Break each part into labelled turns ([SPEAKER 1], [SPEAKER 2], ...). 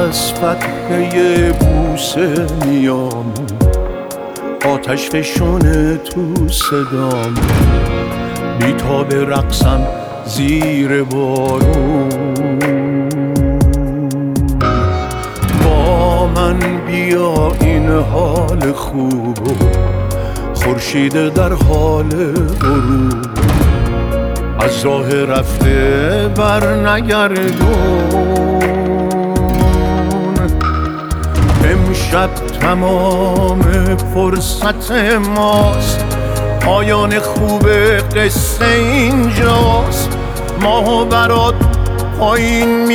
[SPEAKER 1] از فتحه بوسه میام، آتش فشونه تو صدام، بیتاب رقصم زیر بارون. با من بیا این حال خوبو، خورشید در حال غروب، از راه رفته بر نگردون. امشب تمام فرصت ماست، پایان خوب قصه اینجاست. ماهو برات پایین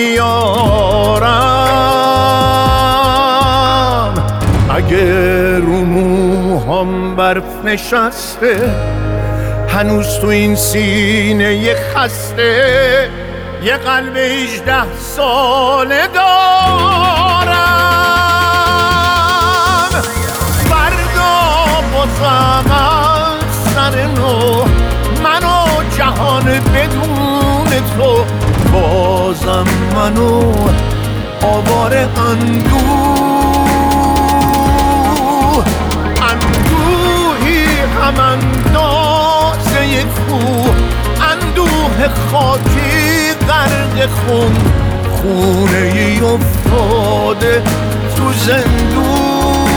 [SPEAKER 1] میارم، اگه رو موهام برف نشسته، هنوز تو این سینه یه خسته، یه قلب 18 ساله دارم. فردا بازم از سر نو، منو جهان بدون تو، بازم منو آواره اندوه. اندوهی هم اندازه کوه، اندوه خاکی غرق خون، خونه ای افتاده تو زندون.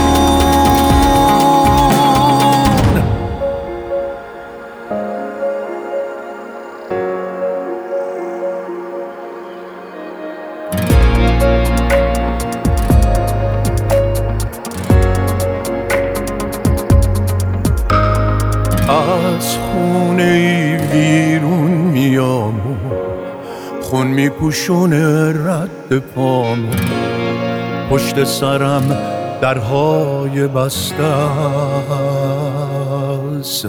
[SPEAKER 1] از خونه ای بیرون میام، خون میپوشونه رد پامو، پشت سرم درهای بسته است،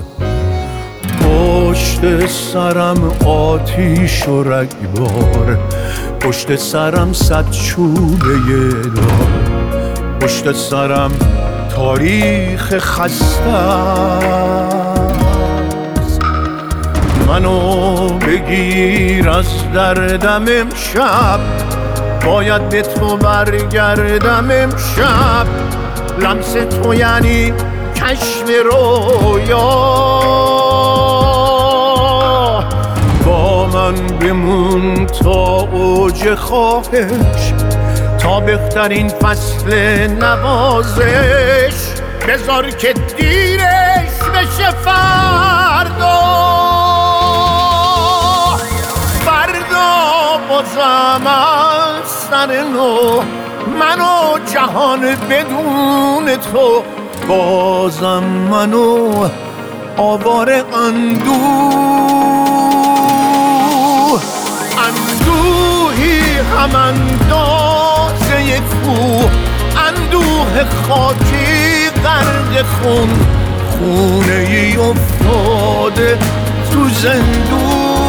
[SPEAKER 1] پشت سرم آتیش و رگبار، پشت سرم 100 چوبه دار، پشت سرم تاریخ خسته. منو بگیر از دردم امشب، باید به تو برگردم امشب. لمس تو یعنی کشف رویا، با من بمون تا اوج خواهش، تا بهترین فصل نوازش. بذار که دیرش بشه فردا، بازم از سر نو، منو جهان بدون تو، بازم منو آواره اندوه. اندوهی هم اندازه کوه، اندوه خاکی غرق خون، خونه ای افتاده تو زندون.